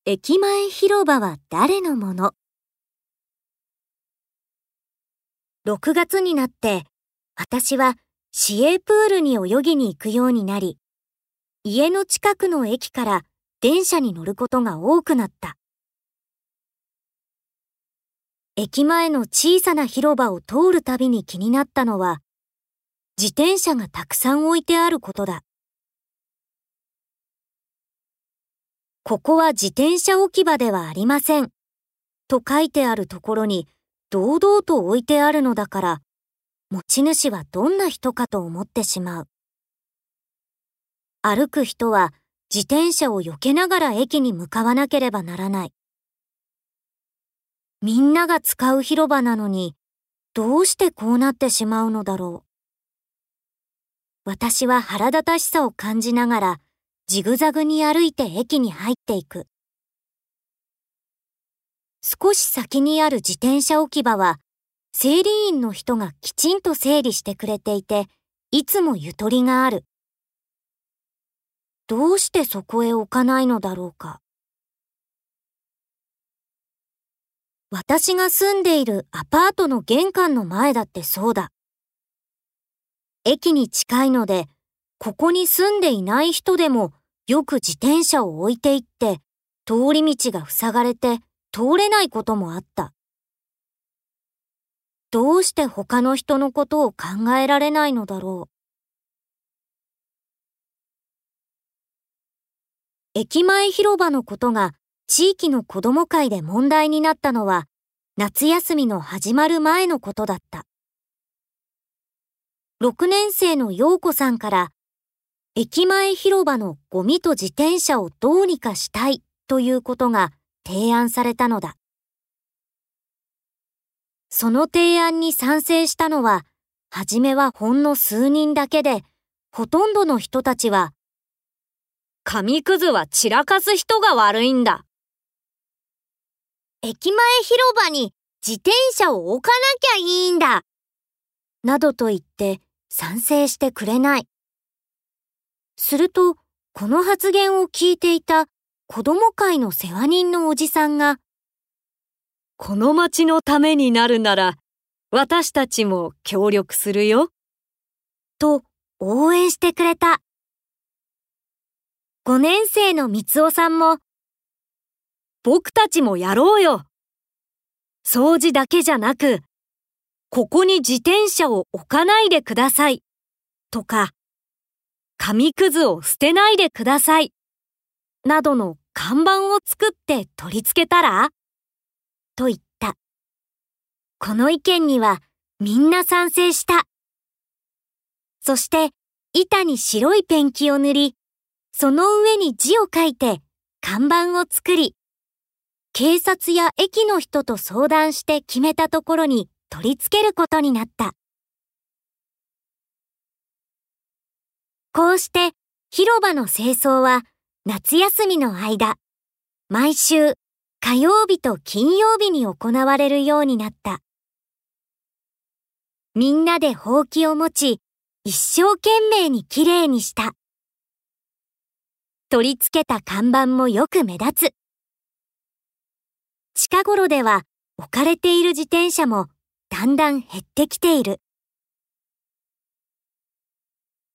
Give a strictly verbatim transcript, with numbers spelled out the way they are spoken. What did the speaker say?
駅前広場は誰のもの？ろくがつになって、私は市営プールに泳ぎに行くようになり、家の近くの駅から電車に乗ることが多くなった。駅前の小さな広場を通るたびに気になったのは、自転車がたくさん置いてあることだ。ここは自転車置き場ではありません。と書いてあるところに堂々と置いてあるのだから、持ち主はどんな人かと思ってしまう。歩く人は自転車を避けながら駅に向かわなければならない。みんなが使う広場なのに、どうしてこうなってしまうのだろう。私は腹立たしさを感じながら、ジグザグに歩いて駅に入っていく。少し先にある自転車置き場は、整理員の人がきちんと整理してくれていて、いつもゆとりがある。どうしてそこへ置かないのだろうか。私が住んでいるアパートの玄関の前だってそうだ。駅に近いので、ここに住んでいない人でもよく自転車を置いていって、通り道が塞がれて通れないこともあった。どうして他の人のことを考えられないのだろう。駅前広場のことが地域の子ども会で問題になったのは、夏休みの始まる前のことだった。ろくねん生の陽子さんから、駅前広場のゴミと自転車をどうにかしたいということが提案されたのだ。その提案に賛成したのは、はじめはほんの数人だけで、ほとんどの人たちは、紙くずは散らかす人が悪いんだ。駅前広場に自転車を置かなきゃいいんだ。などと言って賛成してくれない。すると、この発言を聞いていた子ども会の世話人のおじさんが、この町のためになるなら、私たちも協力するよ。と応援してくれた。ごねん生のみつおさんも、僕たちもやろうよ。掃除だけじゃなく、ここに自転車を置かないでください。とか、紙くずを捨てないでください。などの看板を作って取り付けたらと言った。この意見にはみんな賛成した。そして板に白いペンキを塗り、その上に字を書いて看板を作り、警察や駅の人と相談して決めたところに取り付けることになった。こうして広場の清掃は夏休みの間、毎週火曜日と金曜日に行われるようになった。みんなでほうきを持ち、一生懸命にきれいにした。取り付けた看板もよく目立つ。近頃では置かれている自転車もだんだん減ってきている。